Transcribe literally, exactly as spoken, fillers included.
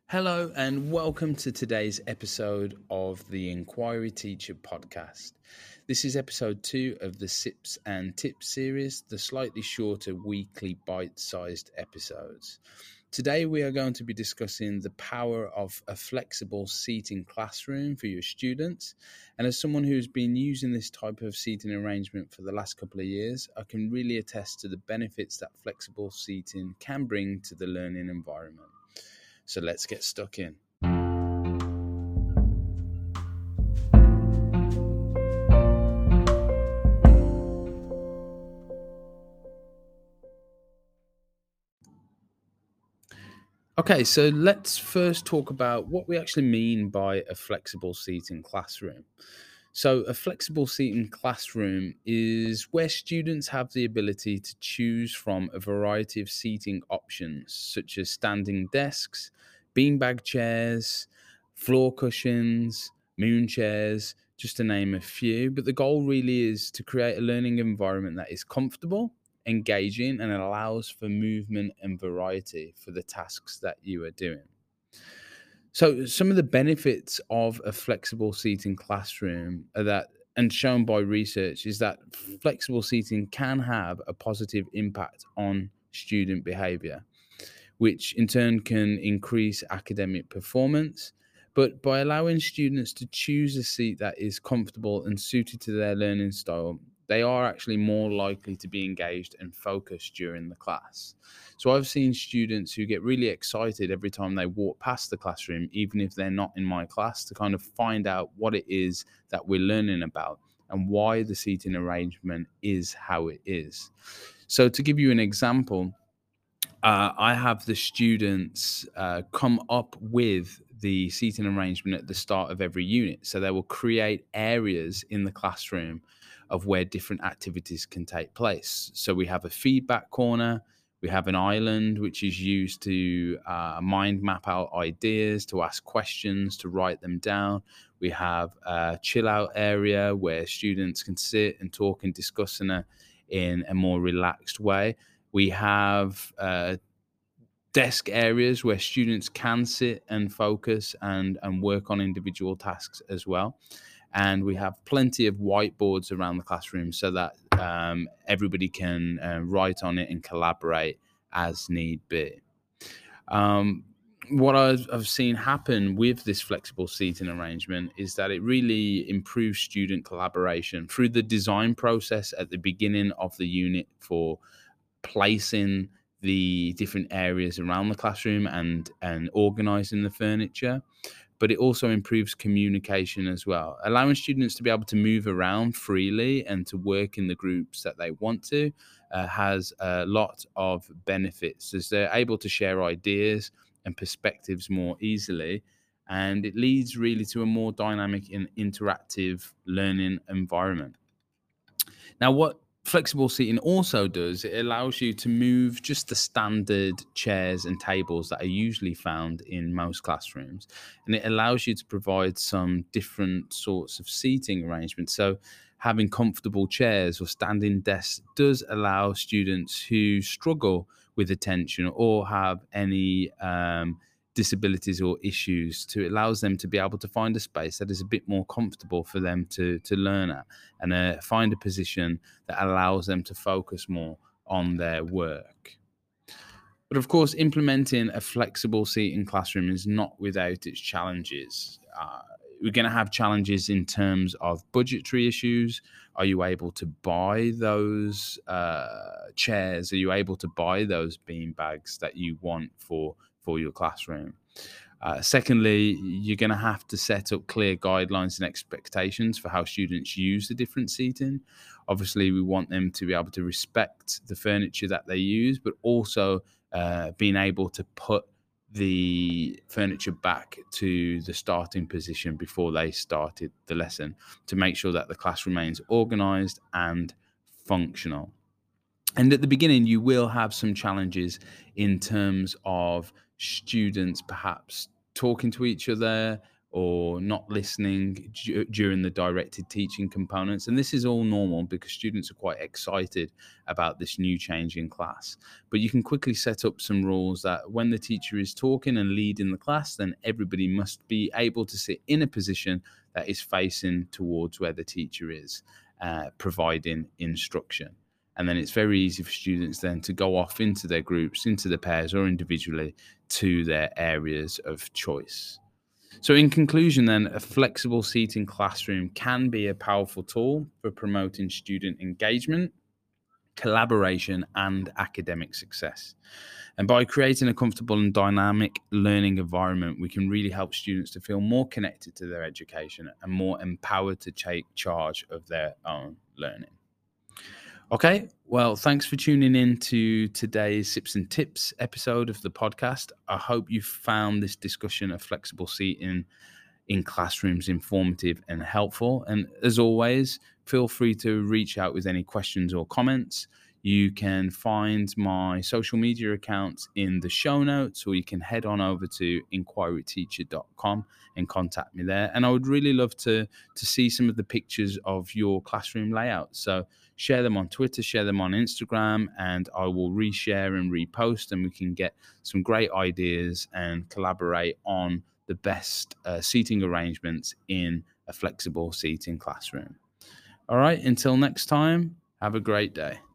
Hello and welcome to today's episode of the Inquiry Teacher podcast. This is episode two of the Sips and Tips series, the slightly shorter weekly bite-sized episodes. Today we are going to be discussing the power of a flexible seating classroom for your students. And as someone who's been using this type of seating arrangement for the last couple of years, I can really attest to the benefits that flexible seating can bring to the learning environment. So let's get stuck in. Okay, so let's first talk about what we actually mean by a flexible seating classroom. So a flexible seating classroom is where students have the ability to choose from a variety of seating options, such as standing desks, beanbag chairs, floor cushions, moon chairs, just to name a few. But the goal really is to create a learning environment that is comfortable, engaging, and allows for movement and variety for the tasks that you are doing. So some of the benefits of a flexible seating classroom are that, and shown by research, is that flexible seating can have a positive impact on student behavior, which in turn can increase academic performance. But by allowing students to choose a seat that is comfortable and suited to their learning style, they are actually more likely to be engaged and focused during the class. So I've seen students who get really excited every time they walk past the classroom, even if they're not in my class, to kind of find out what it is that we're learning about and why the seating arrangement is how it is. So to give you an example, uh, I have the students uh, come up with the seating arrangement at the start of every unit. So they will create areas in the classroom of where different activities can take place. So we have a feedback corner, we have an island, which is used to uh, mind map out ideas, to ask questions, to write them down. We have a chill out area where students can sit and talk and discuss in a, in a more relaxed way. We have uh, desk areas where students can sit and focus and, and work on individual tasks as well. And we have plenty of whiteboards around the classroom so that um, everybody can uh, write on it and collaborate as need be. Um, what I've, I've seen happen with this flexible seating arrangement is that it really improves student collaboration through the design process at the beginning of the unit for placing the different areas around the classroom and and organizing the furniture. But it also improves communication as well, allowing students to be able to move around freely and to work in the groups that they want to. Uh, has a lot of benefits as they're able to share ideas and perspectives more easily, and it leads really to a more dynamic and interactive learning environment. Now, what flexible seating also does, it allows you to move just the standard chairs and tables that are usually found in most classrooms. And it allows you to provide some different sorts of seating arrangements. So having comfortable chairs or standing desks does allow students who struggle with attention or have any um, disabilities or issues, to allows them to be able to find a space that is a bit more comfortable for them to to learn at, and uh, find a position that allows them to focus more on their work. But of course, implementing a flexible seating classroom is not without its challenges. Uh, we're going to have challenges in terms of budgetary issues. Are you able to buy those uh, chairs? Are you able to buy those bean bags that you want for for your classroom? Uh, secondly, you're going to have to set up clear guidelines and expectations for how students use the different seating. Obviously, we want them to be able to respect the furniture that they use, but also uh, being able to put the furniture back to the starting position before they started the lesson, to make sure that the class remains organized and functional. And at the beginning, you will have some challenges in terms of students perhaps talking to each other or not listening du- during the directed teaching components. And this is all normal because students are quite excited about this new change in class. But you can quickly set up some rules that when the teacher is talking and leading the class, then everybody must be able to sit in a position that is facing towards where the teacher is uh, providing instruction. And then it's very easy for students then to go off into their groups, into the pairs, or individually to their areas of choice. So, in conclusion, then, a flexible seating classroom can be a powerful tool for promoting student engagement, collaboration, and academic success. And by creating a comfortable and dynamic learning environment, we can really help students to feel more connected to their education and more empowered to take charge of their own learning. Okay, well, thanks for tuning in to today's Sips and Tips episode of the podcast. I hope you found this discussion of flexible seating in classrooms informative and helpful. And as always, feel free to reach out with any questions or comments. You can find my social media accounts in the show notes, or you can head on over to inquiry teacher dot com and contact me there. And I would really love to, to see some of the pictures of your classroom layout. So share them on Twitter, share them on Instagram, and I will reshare and repost, and we can get some great ideas and collaborate on the best uh, seating arrangements in a flexible seating classroom. All right, until next time, have a great day.